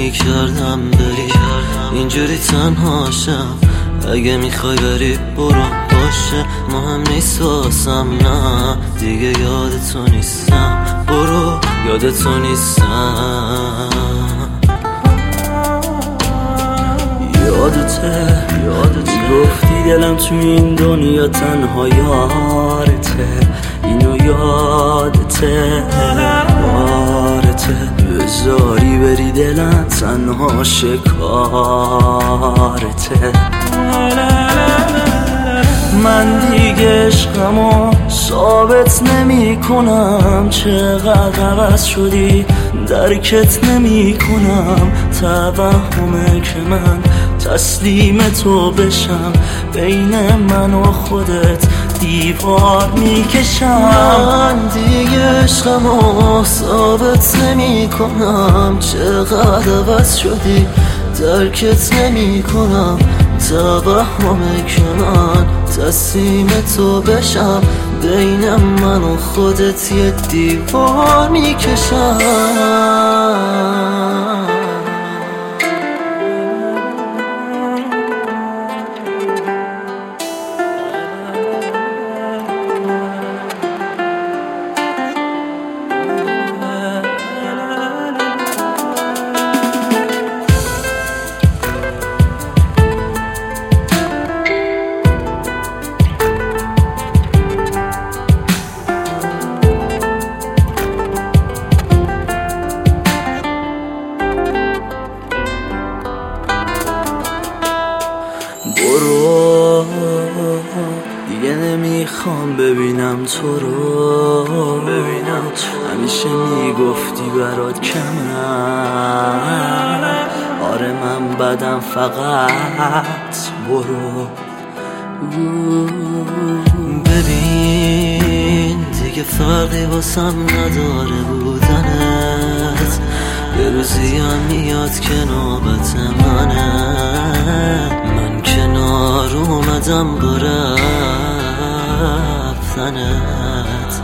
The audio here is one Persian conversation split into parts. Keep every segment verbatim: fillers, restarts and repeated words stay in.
میکردم بری، اینجوری تنهاشم. اگه میخوای بری برو، باشه مهم نیست واسم. نه دیگه یادتو نیستم، برو یادتو نیستم. یادته یادته گفتی دلم تو این دنیا تنها یارته، اینو یادته بارته، بذاری بری دلم تنها شکارته. من دیگه عشقمو ثابت نمی کنم، چقدر عوض شدی درکت نمی کنم. توهمه که من تسلیم تو بشم، بین من و خودت دیوار میکشم. من دیگه عشقمو ثابت نمی کنم، چقدر عوض شدی درکت نمی کنم. توهمه که من تسلیم تو بشم، بین من و خودت یه دیوار میکشم. برو دیگه نمیخوام ببینم تو رو، ببینم همیشه میگفتی برات کمه. آره من بدم فقط برو. ببین دیگه فرقی واسم نداره بودنت، یه روزی هم میاد که نوبت منه. من کنار اومدم با رفتنت.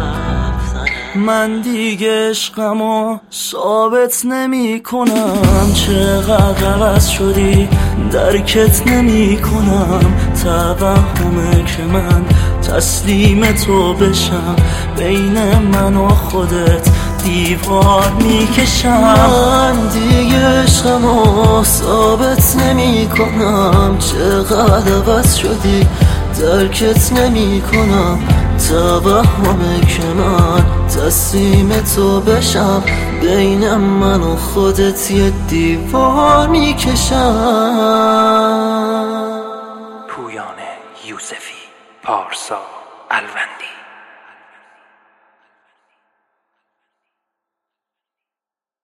من دیگه عشقمو ثابت نمی کنم، چقدر عوض شدی درکت نمی کنم. توهمه که من تسلیم تو بشم، بین من و خودت دیوار میکشم. من دیگه عشقمو ثابت نمی کنم، چقدر عوض شدی درکت نمی کنم. توهمه که من تسلیم تو بشم، بین من و خودت یه دیوار میکشم. پویان یوسفی، پارسا الوندی.